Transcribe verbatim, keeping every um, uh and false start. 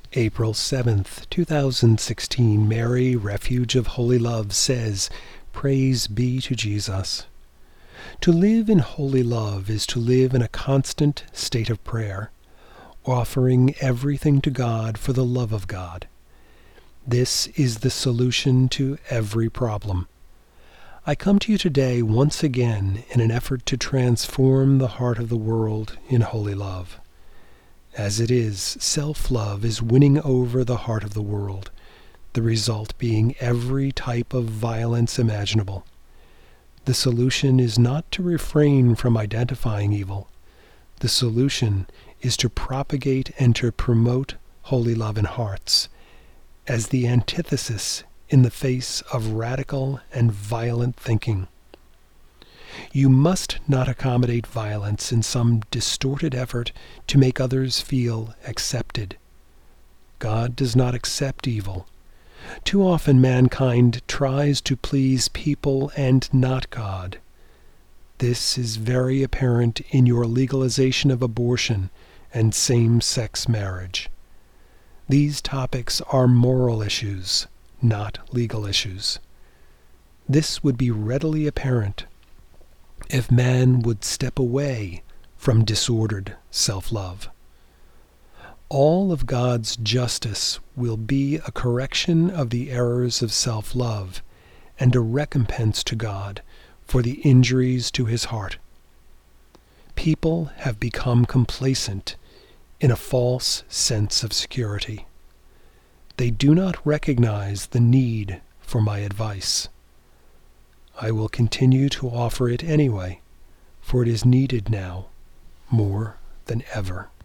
April seventh, two thousand sixteen, Mary, Refuge of Holy Love, says, Praise be to Jesus. To live in holy love is to live in a constant state of prayer, offering everything to God for the love of God. This is the solution to every problem. I come to you today once again in an effort to transform the heart of the world in holy love. As it is, self-love is winning over the heart of the world, the result being every type of violence imaginable. The solution is not to refrain from identifying evil. The solution is to propagate and to promote holy love in hearts, as the antithesis in the face of radical and violent thinking. You must not accommodate violence in some distorted effort to make others feel accepted. God does not accept evil. Too often mankind tries to please people and not God. This is very apparent in your legalization of abortion and same-sex marriage. These topics are moral issues, not legal issues. This would be readily apparent if man would step away from disordered self-love. All of God's justice will be a correction of the errors of self-love and a recompense to God for the injuries to his heart. People have become complacent in a false sense of security. They do not recognize the need for my advice. I will continue to offer it anyway, for it is needed now more than ever.